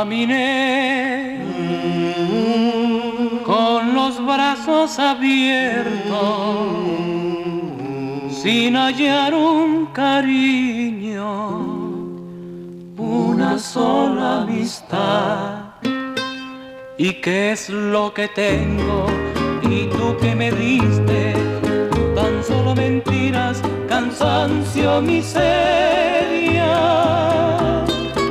Caminé con los brazos abiertos, sin hallar un cariño, una sola amistad. ¿Y qué es lo que tengo? ¿Y tú qué me diste? Tan solo mentiras, cansancio, miseria.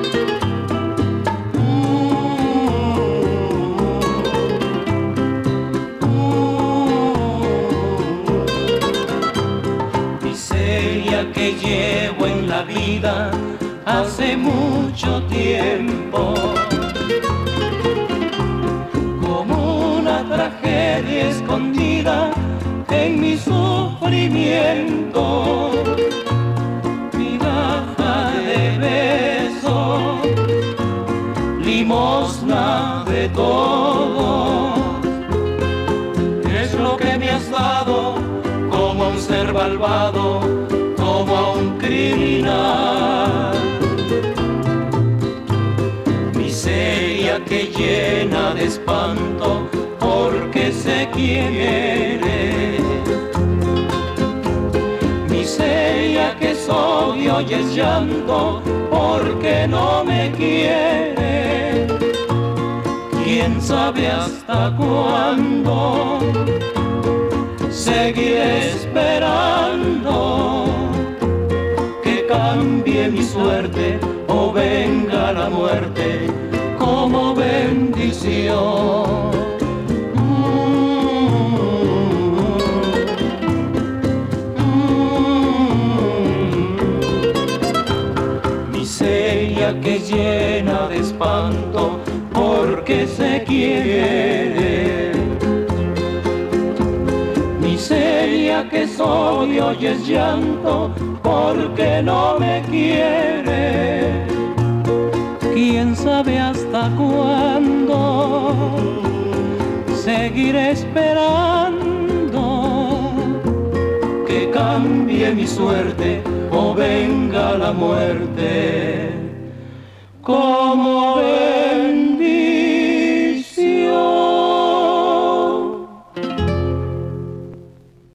Miseria que llevo en la vida hace mucho tiempo, como una tragedia escondida en mi sufrimiento. Migaja de beso, limosna de todo, es lo que me has dado como a un ser malvado, como a un criminal. Miseria que llena de espanto porque se quiere. Miseria que es odio y es llanto porque no me quiere. ¿Quién sabe hasta cuándo seguiré esperando que cambie mi suerte o venga la muerte como bendición? Miseria que llena de espanto porque se quiere. Miseria que es odio y es llanto porque no me quiere. ¿Quién sabe hasta cuándo seguiré esperando que cambie mi suerte o venga la muerte como